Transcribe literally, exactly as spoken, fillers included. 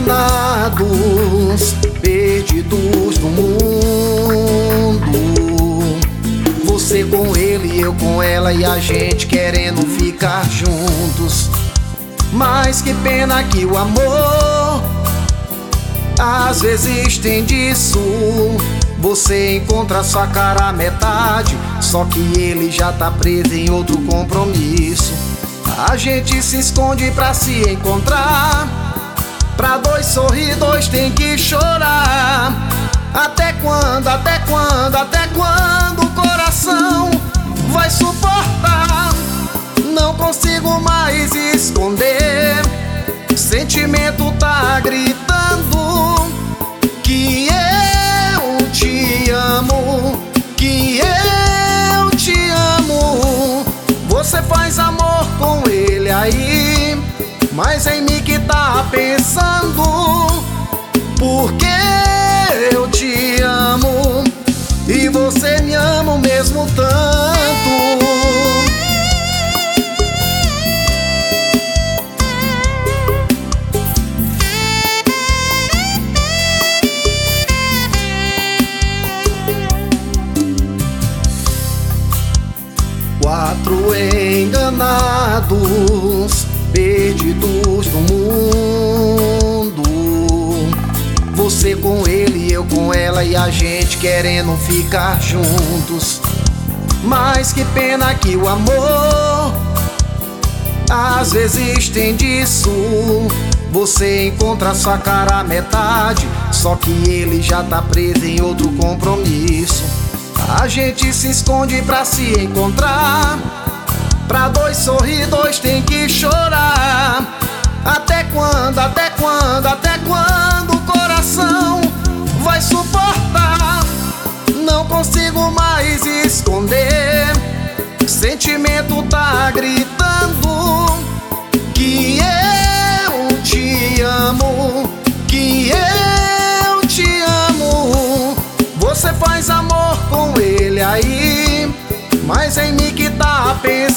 enganados, perdidos no mundo. Você com ele, eu com ela e a gente querendo ficar juntos. Mas que pena que o amor às vezes tem disso. Você encontra sua cara à metade, só que ele já tá preso em outro compromisso. A gente se esconde pra se encontrar. Pra dois sorrir, dois tem que chorar. Até quando, até quando, até quando o coração vai suportar? Não consigo mais esconder. O sentimento tá gritando que eu te amo, que eu te amo. Você faz amor com ele aí, mas em mim que tá pensando. Porque eu te amo e você me ama o mesmo tanto. Quatro enganados, perdidos no mundo. Você com ele, eu com ela e a gente querendo ficar juntos. Mas que pena que o amor às vezes tem disso. Você encontra sua cara à metade, só que ele já tá preso em outro compromisso. A gente se esconde pra se encontrar. Pra dois sorrir, dois tem que chorar. Até quando, até quando, até quando o coração vai suportar? Não consigo mais esconder. O sentimento tá gritando que eu te amo, que eu te amo. Você faz amor com ele aí, mas em mim que tá pensando.